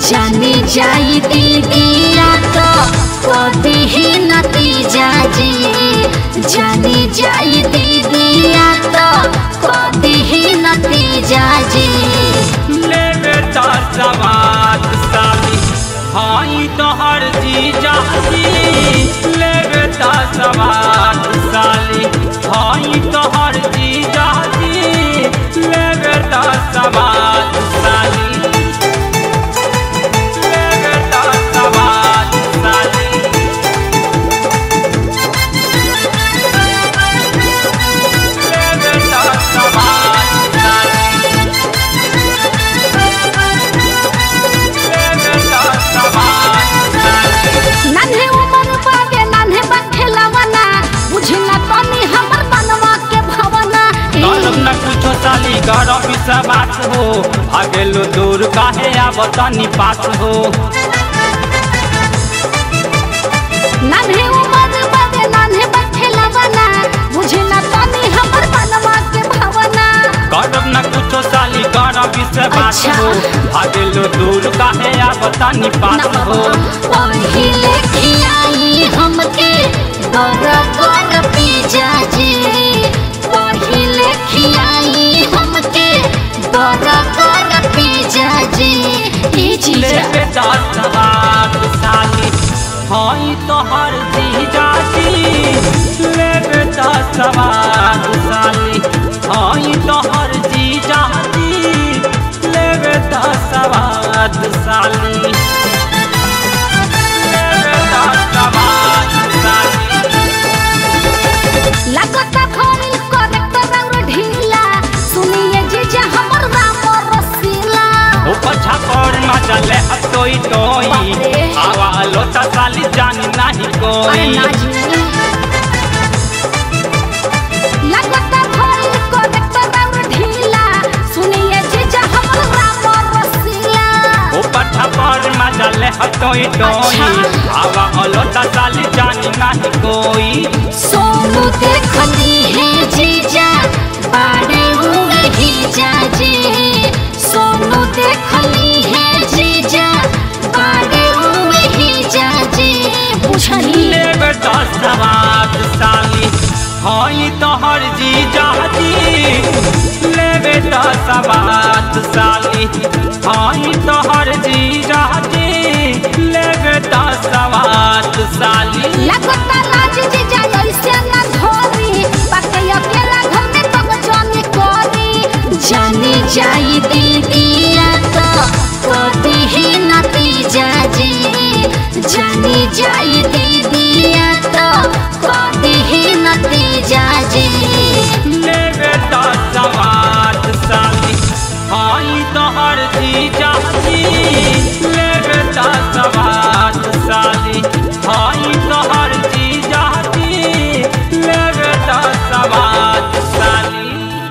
जानी जाई दीदिया तो कभी ही नतीजा जी। जानी जाई दीदिया तो कभी ही नतीजा जी। ले बेटा सवाद साली हाई तोहर जीजा जी। ले बेटा सवाद साली हाई तोहर जीजा जी। ले बेटा सवाद साली। गरम विश्वास हो भागेलो दूर काहे आवतनी पास हो। नान्हे उमर बाबे नान्हे बखेला बना बुझे ना तनी हमर बनवा के भावना। गरम न कुछो साली गरम विश्वास हो भागेलो दूर काहे आवतनी पास हो। पहिले खियाई हमके बर्गर पिज्जा जी। पहिले खियाई हमके बर्गर पिज्जा जी। ले बेटा सवाद साली हाई तोहर जीजा जी। ले बेटा सवाद साली हाई तोहर जीजा जी। ले बेटा सवाद साली। ले बेटा सवाद साली। लगता खोरी करेक्टर और ढीला सुनिए जीजा हमर राम रसीला। पछा पर मजा ले हतोई टोई आवा लोटा साली जानी नहीं कोई। लगता खोरी करेक्टर और ढीला सुनिए जीजा हमर राम रसीला। पछा पर मजा ले हतोई टोई आवा लोटा साली जानी नहीं कोई। सोनू देखली है जीजा बाड़े हुए ही जाजी। सोनू देखली है जीजा बाड़े हुए ही जाजी। पूछली ले बेटा सवाद साली हाई तोहर जीजा जी। ले बेटा सवाद साली हाई तोहर जीजा जी। ले बेटा सवाद साली। लगता लाज जीजा ऐसे न धोरी बाकी अकेला घर में तब जाने कोरी। जानी जाई दीदिया तो कभी ही नतीजा जी। जानी जाई दीदिया तो कभी ही नतीजा जी। ले बेटा सवाद